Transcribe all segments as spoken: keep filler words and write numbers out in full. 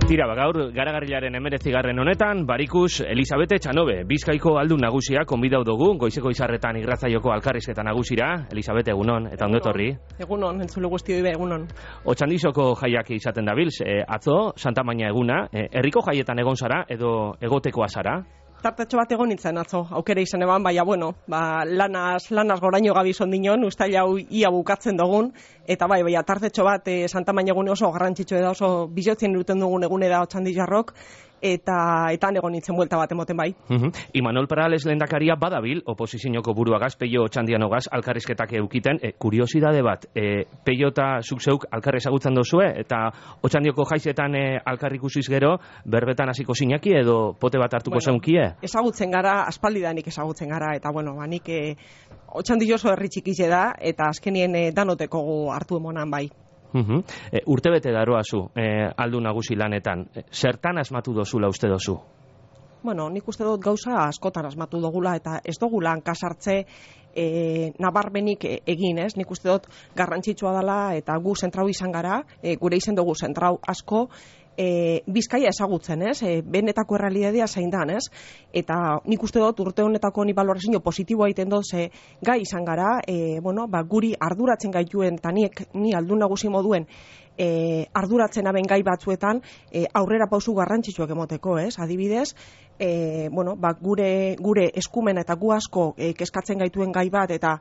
Tira, gaur garagarrilaren emeretzigarren honetan, Barikus Elisabete Txanobe, Bizkaiko aldun nagusia, konbidau dugu, goizeko izarretan irratzaioko alkarrizketa nagusira. Elisabete, egunon, eta ondotorri. Egunon, entzule guzti dube, egunon. Otxandizoko jaiak izaten dabilz, e, atzo, Santa Maña eguna, e, herriko jaietan egon zara, edo egotekoa zara? Tartetxo bat egon nintzen atzo, aukera izan eban, baina, bueno, ba, lanaz, lanaz goraino gabizon dinon, ustaila hau ia bukatzen dugun, eta bai, bai, tartetxo bat e, Santa Maña egune oso garrantzitsu da, oso bizotzen iruten dugun egune da Otxandizarrok, eta eta egon nintzen buelta bat emoten bai. Uh-huh. Imanol Perales lehendakaria badabil, oposizioko buruagaz, Peio Otxandianogaz, alkarrizketak eukiten, e, kuriosidade bat, e, Peio eta zuk zeuk alkarri ezagutzen dozue, eta Otxandioko jaizetan e, alkarrik usiz gero, berbetan hasiko sinaki edo pote bat hartuko bueno, zeunkie? Ezagutzen gara, aspaldidanik ezagutzen gara, eta bueno, ba, nik e, Otxandi oso herri txikize da, eta azkenien e, danotekogu hartu emonan bai. Uh-huh. e, urtebete daroazu e, aldu nagusi lanetan, e, zertan asmatu dozula uste dozu? Bueno, nik uste dut gauza askotan asmatu dugula eta ez dugula hankasartze e, nabarbenik egin, ez? Nik uste dut garrantzitsua dela eta gu zentrau izan gara, e, gure izen dugu zentrau asko, E, Bizkaia ezagutzen, ez? E, benetako errealitatea zein dan, ez? Eta nik uste dut urte honetako ni balorazio positiboa egiten dut, ze gai izan gara, e, bueno, ba, guri arduratzen gaituen, eta niek, ni aldun nagusi moduen, e, arduratzen aben gai batzuetan, e, aurrera pausu garrantzitsuak emoteko, ez? Adibidez, e, bueno, ba, gure, gure eskumena eta gu asko e, kezkatzen gaituen gai bat, eta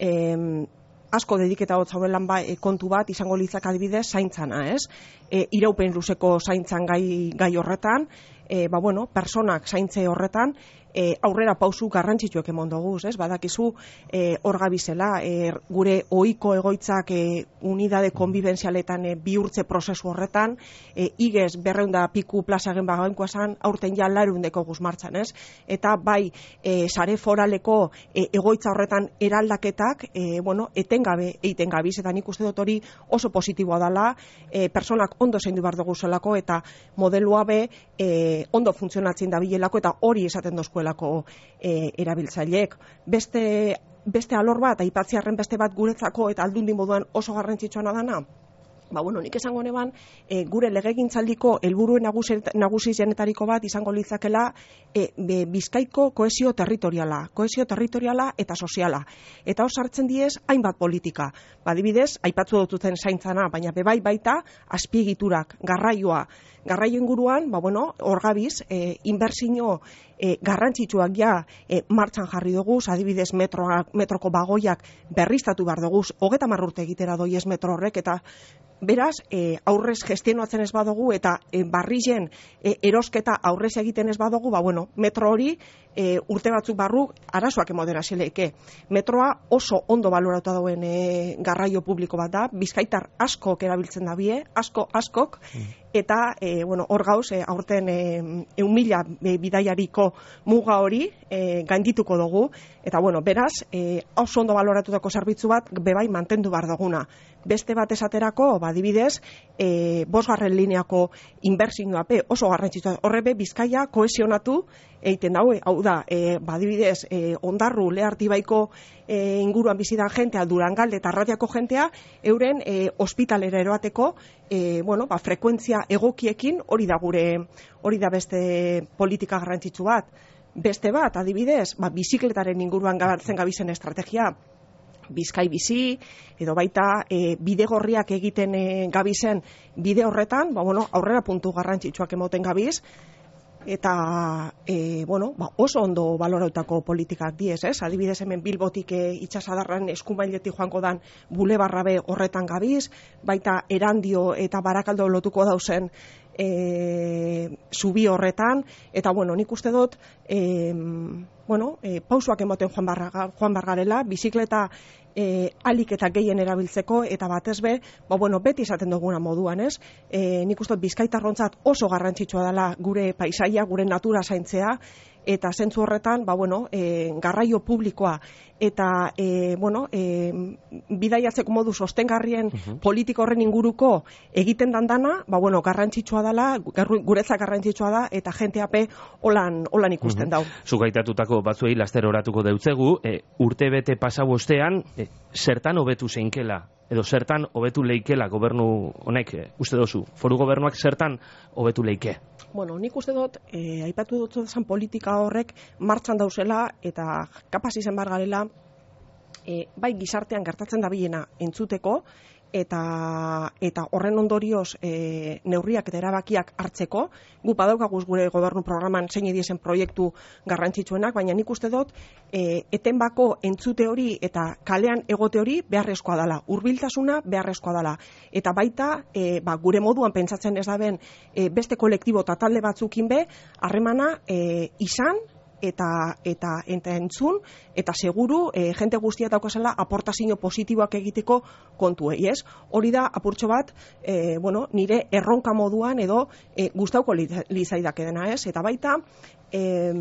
e, asko dediketa hot zaudelan ba, e, kontu bat izango litzak adibidez zaintzana, ez? E, iraupen luzeko zaintzan gai, gai horretan, e, ba bueno, personak zaintze horretan, e, aurrera pausu garrantzitsuek emon doguz, ez? Badakizu e, hor gabizela, e, gure ohiko egoitzak e, unidade konbibenzialetan e, bihurtze prozesu horretan, e, igez berreunda piku plazagen bagainkoa zan, aurten ja larundeko guz martxan, ez? Eta bai, e, sare foraleko e, egoitza horretan eraldaketak, e, bueno, etengabe eiten gabiz, eta nik uste dut hori oso positiboa dela, e, personak ondo zeindu behar dugu zelako, eta modelua be e, ondo funtzionatzen da bilelako, eta hori esaten dozkuelako e, erabiltzaileek. Beste, beste alor bat, aipatziarren beste bat guretzako eta aldundi moduan oso garrantzitsua dana, ba, bueno, nik esango neban, e, gure legegintzaldiko helburuen nagusizenetariko bat izango litzakela e, be, Bizkaiko kohesio territoriala, kohesio territoriala eta soziala. Eta hor sartzen diez, hainbat politika. Ba, adibidez, aipatzu dututen zaintzana, baina bebai baita, azpiegiturak, garraioa, garraio inguruan, ba, bueno, hor gabiz, e, inbertsio e, garrantzitsuak ja e, martxan jarri dugu, adibidez metroak, metroko bagoiak berriztatu behar dugu, hogeta marrurte egitera doiez metro horrek, eta beraz, e, aurrez gestionatzen ez badugu eta e, barrizen e, erosketa aurrez egiten ez badugu, ba, bueno, metro hori e, urte batzuk barru arazoak emodera zileike. Metroa oso ondo baloratuta dauen e, garraio publiko bat da, bizkaitar askok erabiltzen da bie, asko, askok, eta, e, bueno, hor gauz, e, aurten e, eun mila e, bidaiariko muga hori e, gaindituko dugu, eta, bueno, beraz, e, oso ondo baloratutako zerbitzu bat bebai mantendu behar duguna. Beste bat esaterako, ba, adibidez, e, bosgarren lineako inbertsioa pe oso garrantzitsua. Horrebe Bizkaia kohesionatu egiten daue, hau da, e, ba, adibidez, e, Ondarru, Lehartibaiko e, inguruan bizidan jentea, Durangalde eta Arratiako jentea, euren e, ospitalera eroateko, e, bueno, ba, frekuentzia egokiekin, hori da gure, hori da beste politika garrantzitsu bat. Beste bat, adibidez, ba, bizikletaren inguruan gartzen gabizen estrategia, Bizkai bizi, edo baita e, bidegorriak egiten e, gabizen bide horretan, ba, bueno, aurrera puntu garrantzitsuak emoten gabiz, eta e, bueno, ba, oso ondo balorautako politikak diez, ez? Adibidez hemen Bilbotik e, itxasadarran eskumailetik joango dan bulebarrabe horretan gabiz, baita Erandio eta Barakaldo lotuko dauzen e, zubi horretan, eta bueno, nik uste dut e, bueno, e, pausuak emoten joan barra, joan bargarela, bizikleta e, alik eta gehien erabiltzeko, eta batez be, ba, bueno, beti esaten duguna moduan, ez? E, nik uste dut Bizkaitarrontzat oso garrantzitsua dela gure paisaia, gure natura zaintzea, eta zentzu horretan, ba, bueno, e, garraio publikoa eta e, bueno, e, bidaiatzeko modu sostengarrien uh-huh. politiko horren inguruko egiten dandana, ba, bueno, garrantzitsua dela, guretzak garrantzitsua da, eta jenteape holan, holan ikusten uh-huh. dau. Zugaitatutako batzuei laster oratuko deutzegu, e, urte bete pasau ostean, e, zertan hobetu zeinkela edo zertan hobetu leikela gobernu honek, e, uste dozu, foru gobernuak zertan hobetu leike? Bueno, nik uste dut, e, aipatu dut zan politika horrek martxan dauzela eta kapaz izan bar garela e, bai gizartean gertatzen dabilena entzuteko eta eta horren ondorioz e, neurriak eta erabakiak hartzeko, gu badaukaguz gure gobernu programan zein ediezen proiektu garrantzitsuenak, baina nik uste dut e, etenbako entzute hori eta kalean egote hori beharrezkoa dela, hurbiltasuna beharrezkoa dela, eta baita e, ba, gure moduan pentsatzen ez daben e, beste kolektibo eta talde batzukin be, harremana e, izan, eta eta eta entzun eta seguru e, jente guztia daukazela aportazio positiboak egiteko kontuei, ez? Hori da apurtxo bat, e, bueno, nire erronka moduan edo e, gustauko lizaidake dena, ez? Eta baita e,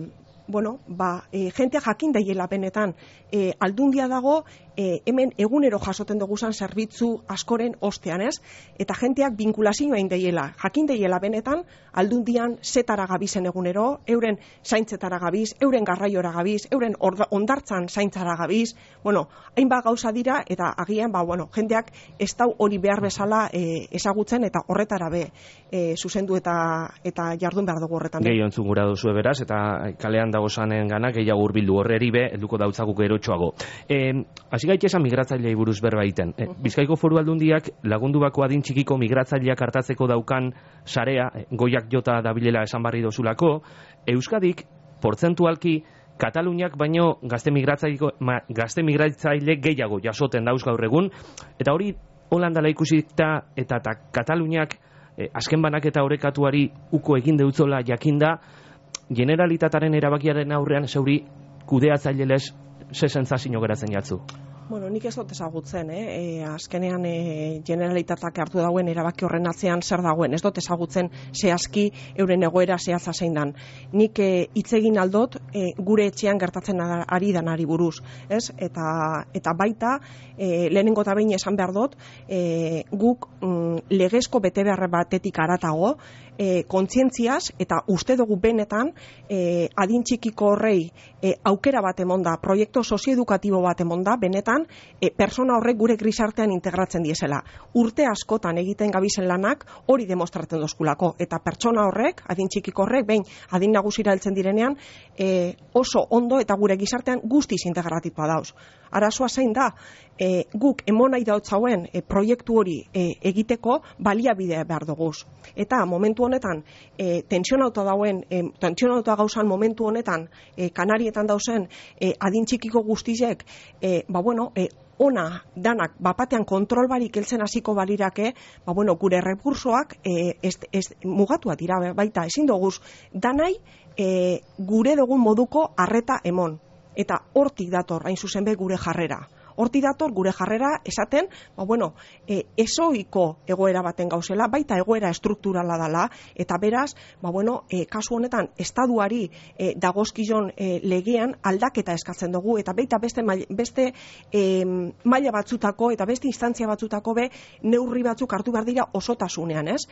bueno, ba, e, jente jakin daiela benetan e, aldundia dago e, hemen egunero jasoten duguzan zerbitzu askoren ostean, ez? Eta jenteak binkulazioa egin daiela, jakin daiela benetan aldundian zetara gabizen egunero, euren zaintzetara gabiz, euren garraiora gabiz, euren ondartzan zaintzara gabiz, bueno, hainbat gauza dira eta agian, ba, bueno, jendeak ez dau hori behar bezala e, ezagutzen eta horretara be e, zuzendu eta eta jardun behar dugu horretan. Gehi ontzun gura duzu beraz, eta kalean dagozanen gana gehiago hurbildu horreri be, helduko dautzako gerotxoago. E, hasi gaitesan migratzailei buruz berba egiten. E, Bizkaiko Foru Aldundiak lagundu bako adin txikiko migratzaileak hartatzeko daukan sarea, goiak jota dabilela esan barri dozulako, Euskadik, portzentualki, Kataluniak baino gazte migratzaile, ma, gazte migratzaile gehiago jasoten dauz gaur egun, eta hori Holandala ikusita eta, eta Kataluniak eh, azken banaketa orekatuari uko egin deutzola jakinda, generalitataren erabakiaren aurrean zeuri kudeatzailelez ze sentsazio geratzen jatzu? Bueno, nik ez dut ezagutzen, eh? E, azkenean e, generalitatak hartu dagoen erabaki horren atzean zer dagoen, ez dut ezagutzen zehazki euren egoera zehatza zein dan. Nik hitz egin aldot e, gure etxean gertatzen ari danari buruz, ez? Eta, eta baita, e, lehenengo eta behin esan behar dut, e, guk mm, legezko bete behar batetik aratago, e, kontzientziaz eta uste dugu benetan e, adin txikiko horrei e, aukera bat emonda, proiektu sozioedukatibo bat emonda, benetan e, persona horrek gure grisartean integratzen diesela. Urte askotan egiten gabizen lanak hori demostratzen dozkulako, eta pertsona horrek, adin txikiko horrek, behin adin nagusira heltzen direnean, e, oso ondo eta gure gizartean guztiz integratitua dauz. Arazoa zein da, e, guk emonai dautzauen e, proiektu hori e, egiteko baliabidea behar duguz. Eta momentu honetan, e, tensionauta dauen, e, tensionauta gauzan momentu honetan, e, Kanarietan dauzen e, adin txikiko guztizek, e, ba bueno, e, ona danak bapatean kontrol barik heltzen hasiko balirake, ba bueno, gure rekursoak e, ez, ez, mugatua dira baita, ezin doguz danai e, gure dugun moduko arreta emon. Eta hortik dator, hain zuzen be, gure jarrera. Hortik dator gure jarrera esaten, ba bueno, e, ezoiko egoera baten gauzela, baita egoera estrukturala dela, eta beraz, ba bueno, e, kasu honetan, estaduari e, dagozkion e, legean aldaketa eskatzen dugu, eta baita beste, beste e, maila batzutako, eta beste instantzia batzutako be, neurri batzuk hartu behar dira osotasunean, ez?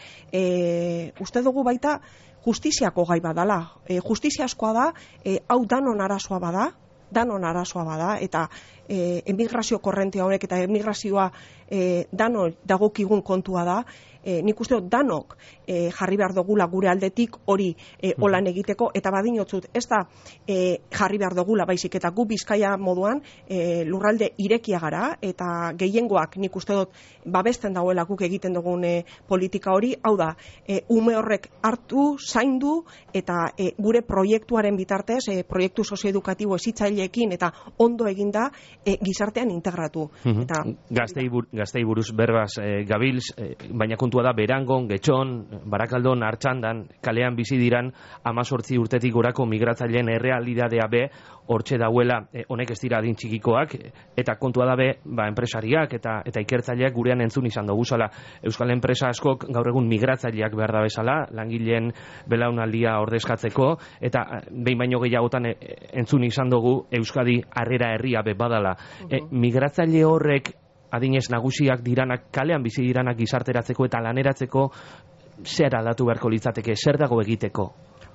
E, uste dugu baita, justiziako gai badala. E, justiziaskoa da, e, hau danon arazoa bada, danon arazoa bada, eta e, emigrazio korrentea honek eta emigrazioa e, dano dagokigun kontua da, e, nik uste dut danok e, jarri behar dugula gure aldetik hori e, holan egiteko, eta badinotzut, ez da e, jarri behar dugula baizik, eta gu Bizkaia moduan e, lurralde irekia gara, eta gehiengoak nik uste dut babesten dauela guk egiten dugun e, politika hori, hau da, e, ume horrek hartu, zaindu, eta e, gure proiektuaren bitartez, e, proiektu sozioedukatibo ezitzaileekin, eta ondo eginda e, gizartean integratu. Mm-hmm. Eta, Gaztei, bur, gaztei buruz berbaz e, gabilz, e, baina kontua da Berangon, Getxon, Barakaldon, Artxandan, kalean bizi diran amazortzi urtetik gorako migratzaileen errealidadea be, hortxe dauela, e, honek ez dira adin txikikoak, eta kontua da be, ba, enpresariak eta eta ikertzaileak gurean entzun izan dugu zala. Euskal enpresa askok gaur egun migratzaileak behar da bezala, langileen belaunaldia ordezkatzeko, eta behin baino gehiagotan e, entzun izan dugu Euskadi harrera herria be badala. E, migratzaile horrek adinez nagusiak diranak, kalean bizi diranak gizarteratzeko eta laneratzeko zer aldatu beharko litzateke, zer dago egiteko?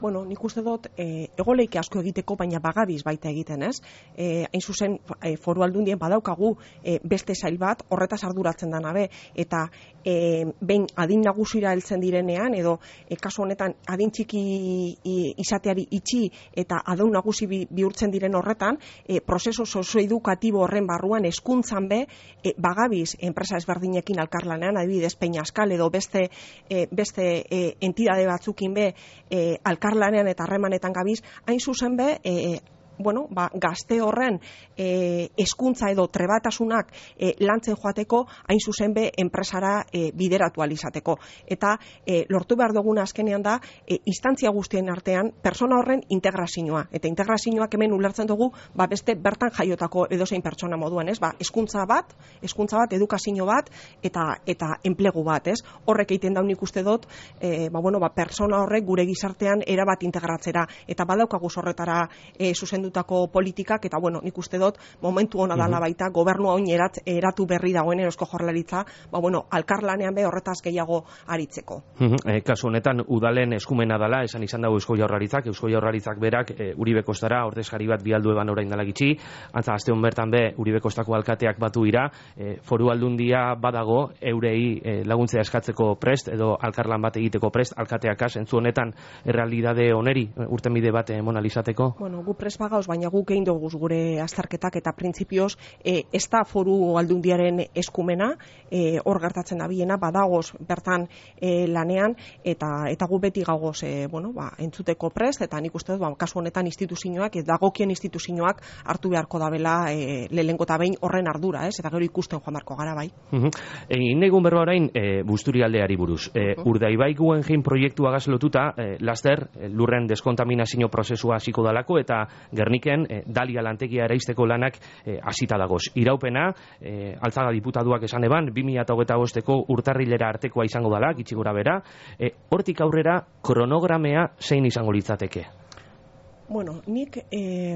Bueno, nik uste dut, e, egoleike asko egiteko, baina bagabiz baita egiten, ez? E, hain zuzen, e, foru aldundien badaukagu e, beste sail bat, horretaz arduratzen da nabe, eta e, behin adin nagusira heltzen direnean, edo e, kasu honetan adin txiki i, izateari itxi, eta adun nagusi bi, bihurtzen diren horretan, e, prozeso sozioedukatibo horren barruan hezkuntzan be, e, bagabiz enpresa ezberdinekin alkarlanean, adibidez Peñaskal edo beste, e, beste e, entidade batzukin be, e, alkarlanean eta harremanetan gabiz, hain zuzen be, e, bueno, ba, gazte horren e, hezkuntza edo trebatasunak e, lantzen joateko, hain zuzen be enpresara e, bideratu alizateko. Eta e, lortu behar duguna azkenean da, e, instantzia guztien artean, persona horren integrazioa. Eta integrazioak hemen ulertzen dugu, ba, beste bertan jaiotako edozein pertsona moduan, ez? Ba, hezkuntza bat, hezkuntza bat, edukazio bat, eta eta enplegu bat, ez? Horrek egiten daun ikuste dut, e, ba, bueno, ba, persona horrek gure gizartean erabat integratzera. Eta badaukagu horretara e, zuzendu politikak, eta bueno, nik uste dut momentu hona dala baita, gobernua oin erat, eratu berri dagoen Eusko Jaurlaritza, ba bueno, alkarlanean be horretaz gehiago aritzeko. E, kasu honetan, udalen eskumena dala, esan izan dago Eusko Jaurlaritzak, Eusko Jaurlaritzak berak e, Uribe Kostara ordezkari bat bialdu eban orain dela gitxi, antza asteon bertan be Uribe Kostako alkateak batu dira, e, foru aldundia badago, eurei e, laguntzea eskatzeko prest, edo alkarlan bat egiteko prest, alkateak zentzu honetan errealidade oneri, urtenbide bat emon alizateko? Bueno, gu prest bagauz, baina guk egin dugu gure azterketak eta printzipioz e, ez da foru aldundiaren eskumena, e, hor gertatzen da biena, badagoz bertan e, lanean, eta eta gu beti gagoz e, bueno, ba, entzuteko prest, eta nik uste dut, ba, kasu honetan instituzioak, ez dagokien instituzioak hartu beharko dabela e, lehengo eta behin horren ardura, ez? Eta gero ikusten joan beharko gara bai. Egin uh-huh. Egun berba orain, e, Busturialdeari buruz. E, uh-huh. Urdaibai Guggenheim proiektua gazlotuta, e, laster, e, lurren deskontaminazio prozesua hasiko dalako, eta Gerniken e, Dalia lantegia eraisteko lanak hasita e, dagoz. Iraupena, e, Altzaga diputaduak esan eban, bi mila hogeita bosteko urtarrilera artekoa izango dala, gitxi gora bera, e, hortik aurrera kronogramea zein izango litzateke? Bueno, nik eh,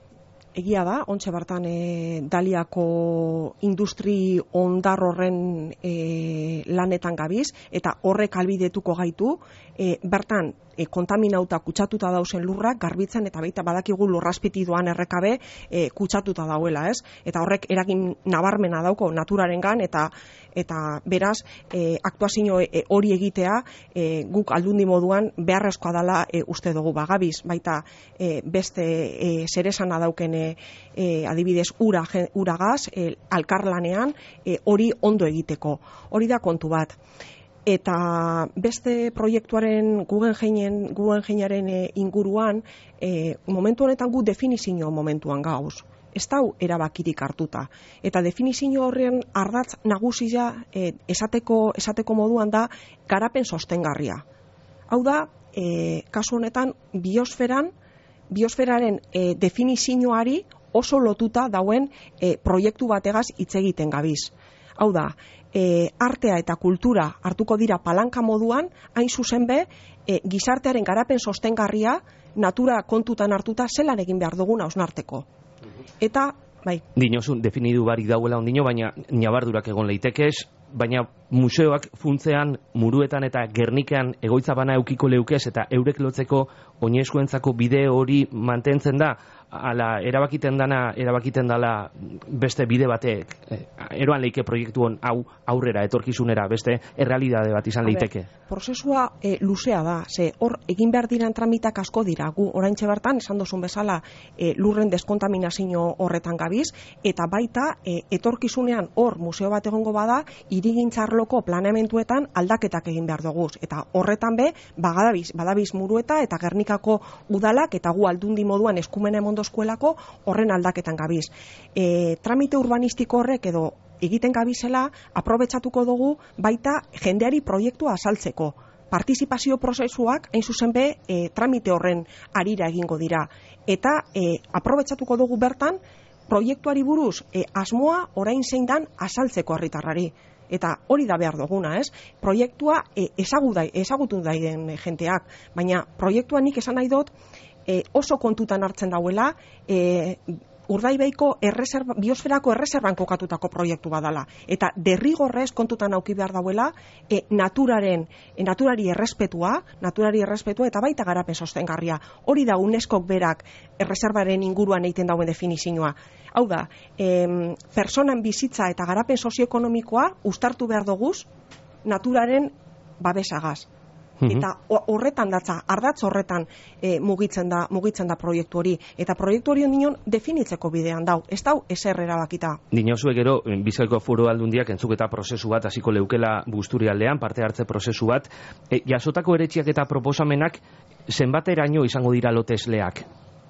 egia da, ontxe bertan e, Daliako industri ondar horren e, lanetan gabiz, eta horrek albidetuko gaitu, e, bertan e, kontaminauta kutsatuta dausen lurrak garbitzen, eta baita badakigu lurraspiti doan errekabe e, kutsatuta dauela, ez? Eta horrek eragin nabarmena dauko naturarengan, eta eta beraz, e, aktuazio e, hori egitea e, guk aldundi moduan beharrezkoa dela e, uste dugu bagabiz, baita e, beste e, zeresana dauken e, e, adibidez ura, uragaz, e, alkarlanean e, hori ondo egiteko. Hori da kontu bat. Eta beste proiektuaren Guggenheimaren Guggenheimaren e, inguruan, e, momentu honetan gu definizio momentuan gauz. Ez dau erabakirik hartuta. Eta definizio horren ardatz nagusia e, esateko, esateko moduan da garapen sostengarria. Hau da, e, kasu honetan, biosferan, biosferaren e, definizioari oso lotuta dauen e, proiektu bategaz hitz egiten gabiz. Hau da, e, artea eta kultura hartuko dira palanka moduan, hain zuzen be, e, gizartearen garapen sostengarria, natura kontutan hartuta zelan egin behar duguna osnarteko. Eta, bai. Dinozun, definidu barik dauela ondino, baina nabardurak egon leitekez, baina museoak funtzean, muruetan eta Gernikean egoitza bana eukiko leukez, eta eurek lotzeko oinezkoentzako bide hori mantentzen da, ala erabakiten dana, erabakiten dala beste bide batek, eh, eroan leike proiektu hon hau aurrera, etorkizunera, beste errealidade bat izan leiteke. Prozesua e, luzea da, ze hor egin behar diren tramitak asko dira, gu oraintxe bertan, esan dozun bezala, e, lurren deskontaminazio horretan gabiz, eta baita e, etorkizunean hor museo bat egongo bada, hirigintzarloko planeamentuetan aldaketak egin behar dugu, eta horretan be, badabiz, badabiz murueta eta Gernikako udalak, eta gu aldundi moduan eskumena emondoskuelako horren aldaketan gabiz. E, tramite urbanistiko horrek edo egiten gabizela, aprobetxatuko dugu baita jendeari proiektua azaltzeko. Partizipazio prozesuak, hain zuzen be, e, tramite horren arira egingo dira. Eta e, aprobetxatuko dugu bertan, proiektuari buruz e, asmoa orain zein dan azaltzeko herritarrari. Eta hori da behar duguna, ez? Proiektua e, ezagudai, ezagutu daiden jenteak, baina proiektua nik esan nahi dut e, oso kontutan hartzen dauela, e, Urdaibaiko erreserba, biosferako erreserban kokatutako proiektu badala. Eta derrigorrez kontutan auki behar dauela, e, naturaren, e, naturari errespetua, naturari errespetua eta baita garapen sostengarria. Hori da UNESCOk berak erreserbaren inguruan egiten dauen definizioa. Hau da, em, personan bizitza eta garapen sozioekonomikoa uztartu behar doguz naturaren babesagaz. Eta horretan datza, ardatz horretan e, mugitzen da mugitzen da proiektu hori. Eta proiektu hori ondinon definitzeko bidean dau. Ez dau ezer erabakita. Dinozue gero, Bizkaiko Foru Aldundiak entzuketa prozesu bat hasiko leukela Busturialdean, parte hartze prozesu bat. E, jasotako eretziak eta proposamenak zenbateraino izango dira lotesleak?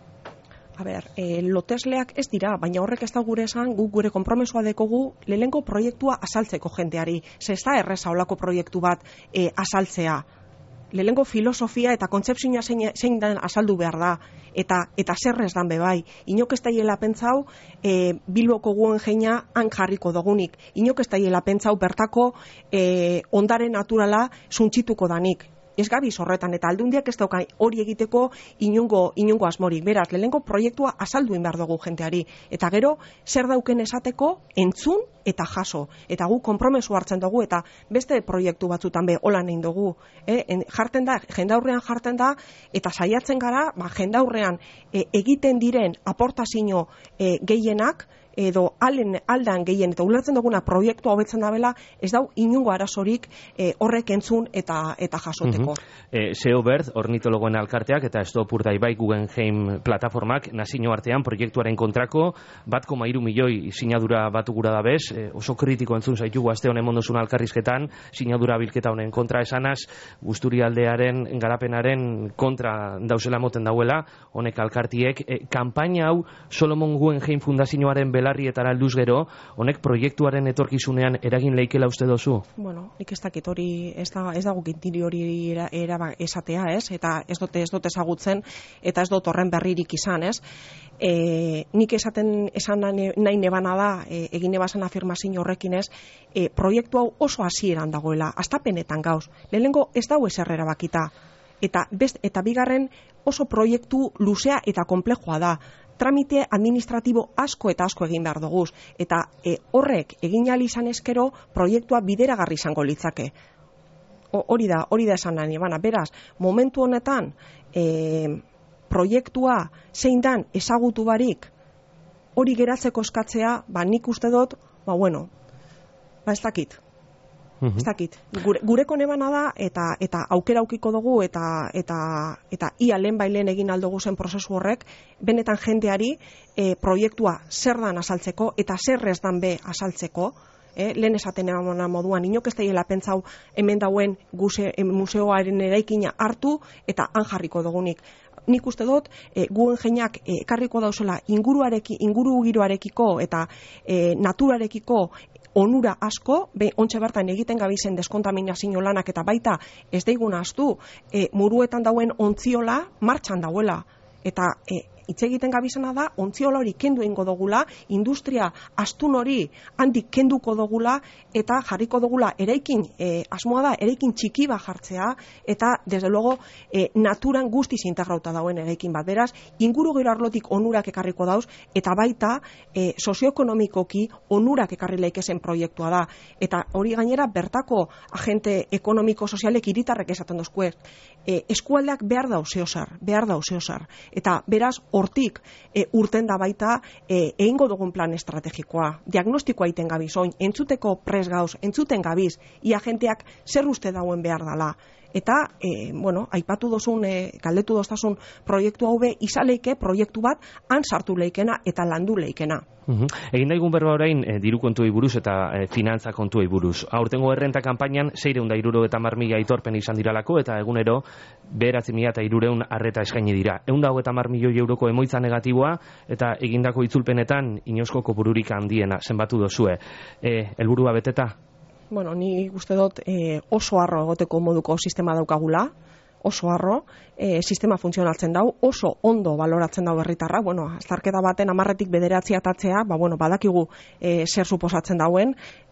A ber, e, lotesleak ez dira, baina horrek ez da gure esan, guk gure konpromesoa dekogu lehenko proiektua azaltzeko jendeari. Ze ez da erreza olako proiektu bat e, azaltzea. Lehenko filosofia eta kontzepzioa zein, zein den azaldu behar da, eta eta zerrez dan bebai. Inok ez daiela pentsau, e, Bilboko guen jeina han jarriko dogunik. Inok ez daiela pentsau bertako e, ondare naturala suntzituko danik. Ez gabiz horretan, eta aldundiak ez dauka hori egiteko inungo, inungo asmorik. Beraz, lehenko proiektua azalduen behar dugu jenteari. Eta gero, zer dauken esateko, entzun eta jaso. Eta gu konpromesu hartzen dugu, eta beste proiektu batzutan be, hola nahi dugu. E, en, jarten da, jendaurrean jarten da, eta saiatzen gara, ba, jendaurrean e, egiten diren aportazio e, gehienak, edo alen aldan gehien eta ulertzen duguna proiektua hobetzen dabela, ez dau inungo arazorik e, horrek entzun eta eta jasoteko. Uh-huh. e, Seo Bert, ornitologoen alkarteak eta Stop Urdaibai Guggenheim plataformak nazio artean proiektuaren kontrako bat koma hiru milioi sinadura batu gura da bez, e, oso kritiko entzun zaitugu aste honen mondozun alkarrizketan, sinadura bilketa honen kontra esanaz, Busturialdearen garapenaren kontra dauzela moten dauela, honek alkartiek, e, kanpaina hau Solomon Guggenheim Fundazioaren bela larrietara alduz gero, honek proiektuaren etorkizunean eragin leikela uste dozu? Bueno, nik ez dakit hori, ez da, ez dago gintiri hori era, era esatea, ez? Eta ez dute ez dute ezagutzen, eta ez dut horren berririk izan, ez? E, nik esaten esan nahi nebana da, e, egin nebazan afirmazio horrekin ez, e, proiektu hau oso hasieran dagoela, astapenetan gauz. Lehenengo ez dago ezer erabakita. Eta, best, eta bigarren oso proiektu luzea eta konplexua da. Tramite administratibo asko eta asko egin behar duguz. Eta e, horrek egin ahal izan eskero proiektua bideragarri izango litzake. O, hori da, hori da esan nahi, bana. Beraz, momentu honetan e, proiektua zein dan ezagutu barik hori geratzeko eskatzea, ba nik uste dut, ba bueno, ba ez dakit. Ez dakit. Gure, gureko nebana da eta eta aukera aukiko dugu eta eta eta ia lehen bailen egin aldugu zen prozesu horrek benetan jendeari e, proiektua zer dan azaltzeko eta zer ez dan be azaltzeko. Eh, lehen esaten emana moduan, inok ez daiela pentsau hemen dauen guse, museoaren eraikina hartu eta han jarriko dugunik. Nik uste dut, e, guen jeinak ekarriko dauzela inguruareki, inguru giroarekiko eta e, naturarekiko onura asko, be, ontxe bertan egiten gabizen deskontaminazio lanak eta baita ez daiguna astu, e, muruetan dauen ontziola martxan dauela. Eta e, hitz egiten gabizena da, ontziola hori kendu egingo dugula, industria astun hori handik kenduko dugula, eta jarriko dugula eraikin, e, asmoa da, eraikin txiki bat jartzea, eta, desde luego, e, naturan guztiz integrauta dauen eraikin bat. Beraz, inguru gero arlotik onurak ekarriko dauz, eta baita, e, sozioekonomikoki onurak ekarri leikezen proiektua da. Eta hori gainera, bertako agente ekonomiko-sozialek hiritarrek esaten dozkuez, e, eskualdeak behar dauz zeosar, behar dauz zeosar. Eta, beraz, hortik e, urten da baita e, egingo dugun plan estrategikoa. Diagnostikoa iten gabiz, oin, entzuteko pres gauz, entzuten gabiz, ia jenteak zer uste dauen behar dala. Eta, e, bueno, aipatu dozun, e, galdetu doztasun proiektu hau be, izaleike proiektu bat han sartu leikena eta landu leikena. Uhum. Egin daigun berba orain e, diru kontuei buruz eta e, finantza kontuei buruz. Aurtengo errenta kanpainan seiehun eta hirurogeita hamar mila aitorpen izan diralako eta egunero bederatzi mila hirurehun arreta eskaini dira. ehun eta hogeita hamar milioi euroko emoitza negatiboa eta egindako itzulpenetan inoizko kopururik handiena zenbatu dozue. E, helburua beteta? Bueno, ni uste dut e, oso harro egoteko moduko sistema daukagula, oso harro, e, sistema funtzionatzen dau, oso ondo baloratzen dau herritarra, bueno, azterketa baten hamarretik bederatzi atatzea, ba, bueno, badakigu e, zer suposatzen dauen,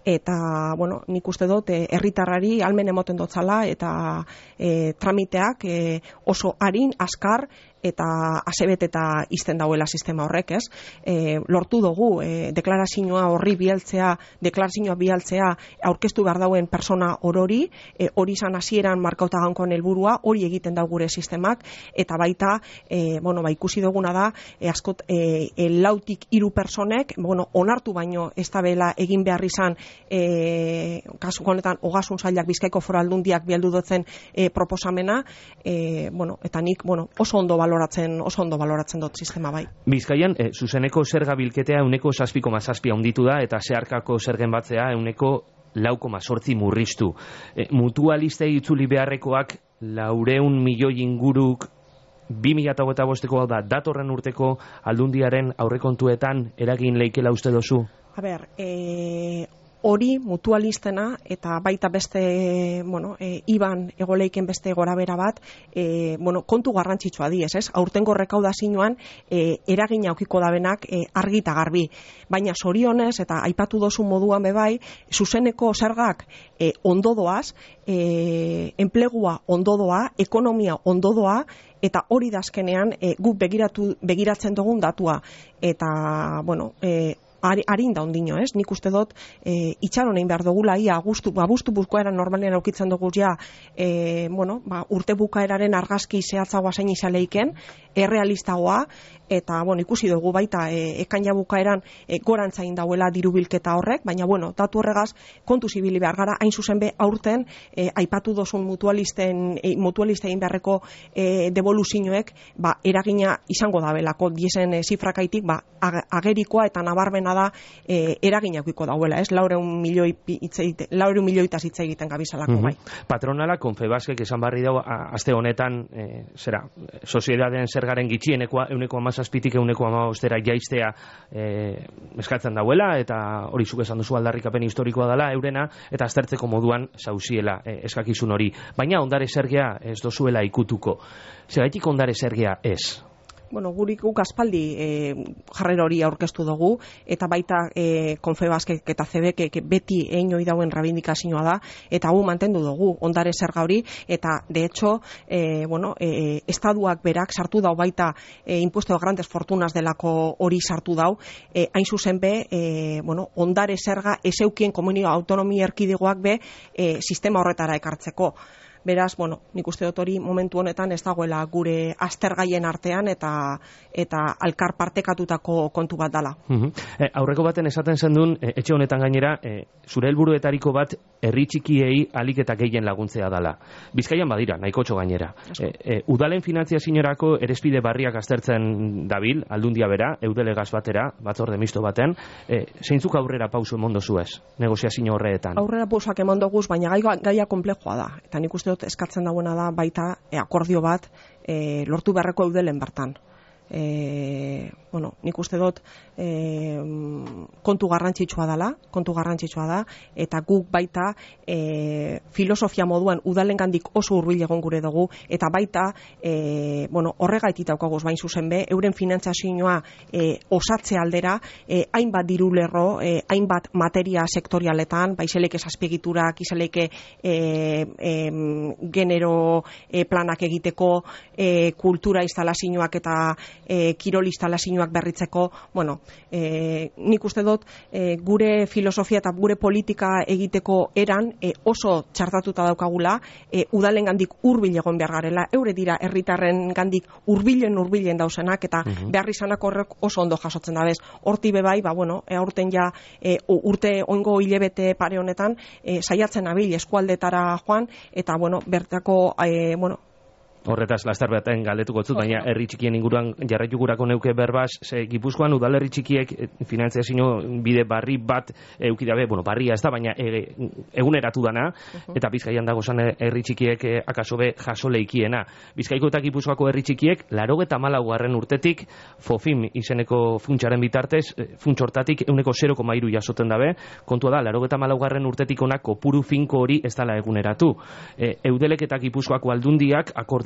eta, bueno, nik uste dut, herritarrari almen emoten dotzala, eta e, tramiteak e, oso arin, askar, eta asebet eta izten dauela sistema horrek, ez? E, lortu dugu, e, deklarazioa horri bialtzea, deklarazioa bialtzea aurkeztu behar dauen persona orori, e, hori izan hasieran markauta gaunkoan helburua, hori egiten da gure sistemak, eta baita, e, bueno, ba, ikusi duguna da, e, askot, e, e, lautik hiru personek, bueno, onartu baino ez da bela egin behar izan, e, kasu honetan, ogasun sailak Bizkaiko Foru Aldundiak bialdu dutzen e, proposamena, e, bueno, eta nik, bueno, oso ondo baloratzen, oso ondo baloratzen dut sistema bai. Bizkaian, e, zuzeneko zerga bilketea euneko zazpi koma zazpi handitu da, eta zeharkako zergen batzea euneko lau koma zortzi murriztu. E, mutualistei itzuli beharrekoak laureun milioi inguruk bi mila hogeita bosteko hau da, datorren urteko Aldundiaren aurrekontuetan eragin leikela uste dozu? A ber, e, hori mutualistena eta baita beste, bueno, e, iban egoleiken beste gorabera bat, e, bueno, kontu garrantzitsua diez, ez? Aurtengo rekaudazioan e, eragina aukiko dabenak e, argi eta garbi. Baina zorionez, eta aipatu dozu moduan bebai, zuzeneko zergak e, ondodoaz, e, enplegua ondodoa, ekonomia ondodoa, eta hori dazkenean e, guk begiratu, begiratzen dugun datua. Eta, bueno, e, harin da ondino, ez? Nik uste dut e, itxaron egin behar dugula, ia agustu, abustu bukaeran normalean aukitzen dugu ja, e, bueno, ba, urte bukaeraren argazki zehatzagoa zein izaleiken, errealistagoa, eta, bueno, ikusi dugu baita e, ekaina bukaeran e, gorantzain dauela dirubilketa horrek, baina, bueno, datu horregaz kontu zibili behar gara, hain zuzen be aurten e, aipatu dozun mutualisten, e, mutualista egin beharreko e, devoluzioek, ba, eragina izango da belako, diesen e, zifrakaitik, ba, agerikoa eta nabarmena da e, eraginakiko dauela, ez? Laureun milioi laureun milioitaz hitz egiten gabizalako, mm -hmm. bai. Patronala, Confebaskek esan barri dago, aste honetan, e, zera, soziedaden zergaren gitxienekoa, euneko amazazpitik euneko amabostera jaistea e, eskatzen dauela, eta hori zuk esan duzu aldarrikapen historikoa dela, eurena, eta aztertzeko moduan zauziela e, eskakizun hori. Baina ondare zergea ez dozuela ikutuko. Zergaitik ondare zergea ez? Bueno, gurik guk aspaldi e, jarrera hori aurkeztu dugu, eta baita e, Confebaskek eta C B K beti einoi dauen rabindikazioa da, eta gu mantendu dugu ondare zerga hori, eta de hecho, e, bueno, e, estaduak berak sartu dau baita e, impuesto de grandes fortunas delako hori sartu dau, e, hain zuzen be, e, bueno, ondare zerga ezeukien komunio autonomia erkidegoak be e, sistema horretara ekartzeko. Beraz, bueno, nik uste dut hori momentu honetan ez dagoela gure aztergaien artean eta eta alkar partekatutako kontu bat dala. Uh-huh. e, aurreko baten esaten zendun, e, etxe honetan gainera, e, zure helburuetariko bat herri txikiei alik eta gehien laguntzea dala. Bizkaian badira, nahikotxo gainera. E, e, udalen finantziaziorako erespide barriak aztertzen dabil, Aldundia bera, eudelegaz batera, batzorde misto baten, e, zeintzuk aurrera pauso emondo zuez, negoziazio horreetan? Aurrera pausoak emondoguz, baina gaia, gaia komplexua da, eta nik uste eskatzen dagoena da baita e, akordio bat e, lortu beharreko eudelen bertan. E, bueno, nik uste dut e, kontu garrantzitsua dela, kontu garrantzitsua da, eta guk baita e, filosofia moduan udalengandik oso hurbil egon gure dugu, eta baita e, bueno, horregaitik daukaguz bain zuzen be, euren finantzazioa e, osatze aldera, e, hainbat dirulerro, e, hainbat materia sektorialetan, baizeleke zazpegiturak, izeleke e, e, genero e, planak egiteko, e, kultura instalazioak eta E, kirol instalazioak berritzeko, bueno, e, nik uste dut e, gure filosofia eta gure politika egiteko eran e, oso txartatuta daukagula, e, udalen gandik hurbil egon behar garela, eure dira herritarren gandik hurbilen hurbilen dauzenak, eta uh-huh. behar izanak horrek oso ondo jasotzen dabez. Horti bebai, ba, bueno, e, aurten ja e, urte oingo hilebete pare honetan, e, saiatzen abil eskualdetara joan, eta, bueno, bertako, e, bueno, Horretaz, lastar baten galdetuko zut, baina herri txikien inguruan jarraitugurako neuke berbaz, ze Gipuzkoan udalerri txikiek finantziazio bide barri bat eukidabe, bueno, barria ez da, baina e, eguneratu dana, uh-huh. eta Bizkaian dago zan herri txikiek e, akaso be jaso leikiena. Bizkaiko eta Gipuzkoako herri txikiek, larogeta malaugarren urtetik, FOFIM izeneko funtsaren bitartez, funtsortatik euneko zero koma hiru jasoten dabe, kontua da, larogeta malaugarren urtetik ona kopuru finko hori ez dala eguneratu. E, Eudelek eta Gipuzkoako aldundiak akordua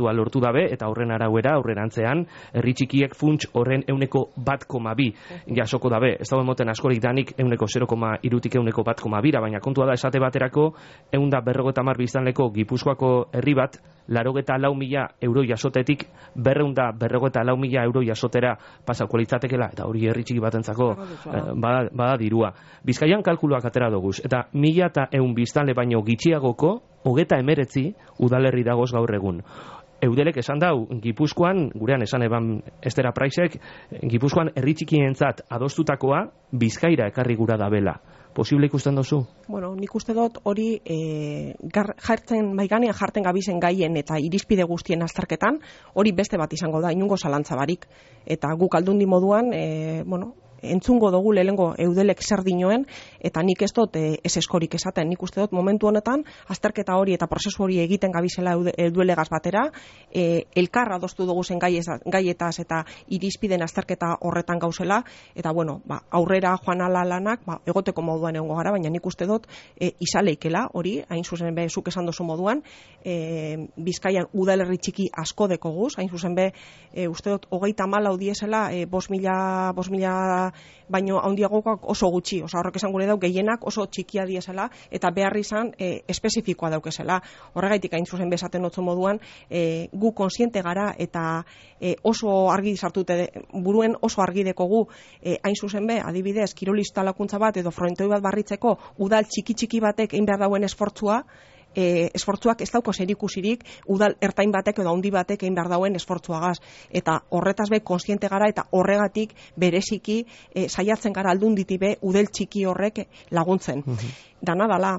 helburua lortu dabe, eta horren arauera, aurrerantzean, herri txikiek funts horren euneko bat koma bi jasoko dabe. Ez dago emoten askorik danik euneko zero koma irutik euneko bat koma bira, baina kontua da esate baterako eunda berrogeta mar biztanleko Gipuzkoako herri bat, larogeta lau mila euro jasotetik berreunda berrogeta lau mila euro jasotera pasauko litzatekela, eta hori herri txiki batentzako eh, bada, bada dirua. Bizkaian kalkuluak atera doguz, eta mila eta eun biztanle baino gitxiagoko hogeta emeretzi udalerri dagoz gaur egun. Eudelek esan dau, Gipuzkoan, gurean esan eban Estera Praisek, Gipuzkoan herri txikientzat adostutakoa Bizkaira ekarri gura dabela. Posible ikusten dozu? Bueno, nik uste dut hori e, gar, jartzen, maiganean jarten gabizen gaien eta irizpide guztien azterketan, hori beste bat izango da, inungo zalantza barik. Eta guk aldundi moduan, e, bueno, entzungo dugu lehengo eudelek zer dinoen, eta nik ez dut e, ez eskorik esaten. Nik uste dut momentu honetan, azterketa hori eta prozesu hori egiten gabizela eudelegaz batera, e, elkarra adostu dugu zen gaietaz eta irizpiden azterketa horretan gauzela, eta bueno, ba, aurrera joan ala lanak, ba, egoteko moduan egongo gara, baina nik uste dut e, izaleikela hori, hain zuzen be, zuk esan dozu moduan, e, Bizkaian udalerri txiki asko dekoguz, hain zuzen be, e, uste dut, hogeita malau diesela, e, bos mila, bos mila baino handiagoak oso gutxi, oza, horrek esan gure dau, gehienak oso txikia diesela, eta behar izan e, espezifikoa daukezela. Horregaitik hain zuzen bezaten otzo moduan, e, gu konsiente gara, eta e, oso argi sartute, buruen oso argi dekogu, e, hain zuzen be, adibidez, kirolista lakuntza bat, edo frontoi bat barritzeko, udal txiki-txiki batek egin behar dauen esfortzua, E, esfortzuak ez dauko zerikusirik udal ertain batek edo handi batek egin behar dauen esfortzuagaz, eta horretaz be konsiente gara, eta horregatik bereziki e, saiatzen gara aldunditi be udel txiki horrek laguntzen. Mm-hmm. Dana dala,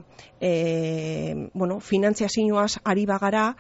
e, bueno, finantziazioaz ari bagara,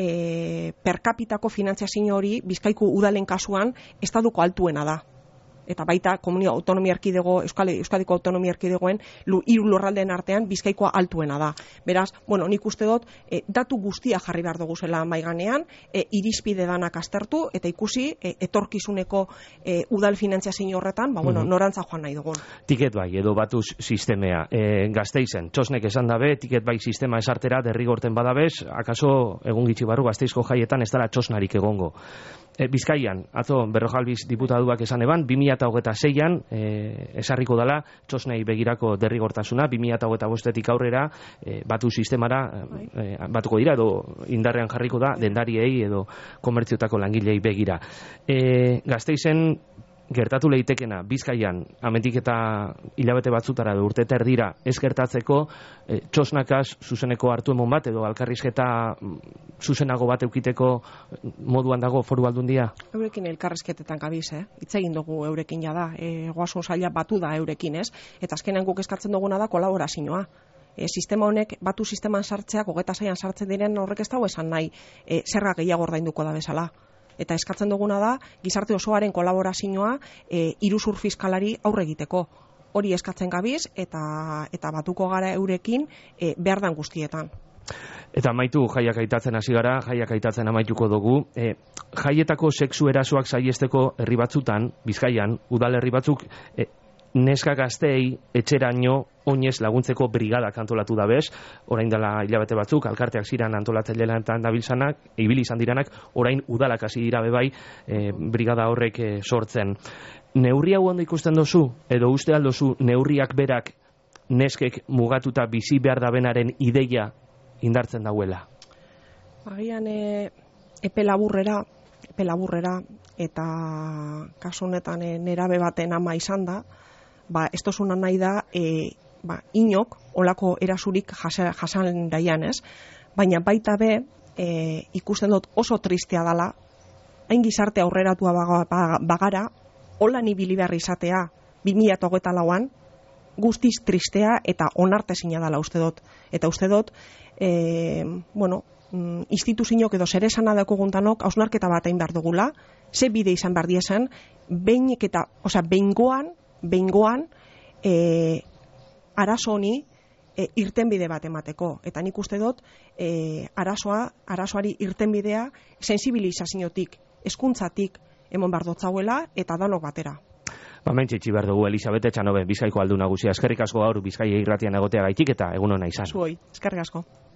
e, per capitako finantziazio hori Bizkaiku udalen kasuan estaduko altuena da. Eta baita komunia autonomia erkidego, Euskadi, Euskadiko autonomia erkidegoen hiru lurraldeen artean Bizkaikoa altuena da. Beraz, bueno, nik uste dut e, datu guztia jarri behar dugu zela maiganean, e, irizpide danak aztertu eta ikusi e, etorkizuneko e, udal finantziazio horretan, ba bueno, mm-hmm. norantza joan nahi dugun. Tiket bai edo batuz sistemea. E, Gasteizen, txosnek esan dabe, tiket bai sistema esartera derrigorten badabez, akaso egun gitxi barru Gasteizko jaietan ez dara txosnarik egongo. E, Bizkaian, atzo Berrojalbiz diputatuak esan eban, bi mila hogeita seian e, esarriko dela txosnei begirako derrigortasuna, bi mila hogeita bostetik aurrera e, batu sistemara e, batuko dira, edo indarrean jarriko da dendariei edo komertziotako langilei begira. E, Gasteizen gertatu leitekena, Bizkaian, amendik eta hilabete batzutara edo urte erdira ez gertatzeko, e, txosnakaz zuzeneko hartu emon bat edo alkarrizketa zuzenago bat eukiteko moduan dago Foru Aldundia? Eurekin elkarrizketetan gabiz, eh? Hitz egin dugu eurekin jada, e, goasun saila batu da eurekin, ez? Eta azkenean guk eskatzen duguna da kolaborazioa. E, sistema honek, batu sisteman sartzeak, hogeta saian sartzen diren horrek ez dago esan nahi, e, zerga gehiago ordainduko da bezala. Eta eskatzen duguna da, gizarte osoaren kolaborazioa e, iruzur fiskalari aurre egiteko. Hori eskatzen gabiz, eta, eta batuko gara eurekin e, behar dan guztietan. Eta amaitu jaiak aitatzen hasi gara, jaiak aitatzen amaituko dugu. E, jaietako sexu erasoak saiesteko herri batzutan, Bizkaian, udalerri batzuk, e, neska gazteei etxeraino oinez laguntzeko brigadak antolatu da bez, orain dela hilabete batzuk, alkarteak ziran antolatzen lelantan dabiltzanak, ibili izan diranak, orain udalak hasi dira bebai, e, brigada horrek e, sortzen. Neurri hau ondo ikusten dozu, edo uste aldozu neurriak berak neskek mugatuta bizi behar dabenaren ideia indartzen dauela? Agian e, epe laburrera, epe laburrera, eta kasu honetan e, nerabe baten ama izan da, ba, ez tozuna nahi da, e, ba, inok, olako erasurik jasa, jasan daian, ez? Baina baita be, e, ikusten dut oso tristea dala, hain gizarte aurreratua bagara, holan ibili behar izatea, bi mila hogeita lauan, guztiz tristea eta onartezina dela uste dut. Eta uste dut, e, bueno, instituziñok edo zer esan adakoguntanok hausnarketa bat egin behar dugula, ze bide izan behar diezen, behinik eta, osea, behingoan, behingoan, e, arazo honi e, irtenbide bat emateko. Eta nik uste dut, e, arazoa, arazoari irtenbidea sensibilizaziotik, hezkuntzatik emon behar dotzauela eta danok batera. Bamentxe itxi behar dugu Elisabete Etxanobe, Bizkaiko aldu nagusia. Eskerrik asko gaur Bizkaia irratian egotea gaitik eta egun hona izan. Zuoi, eskerrik asko.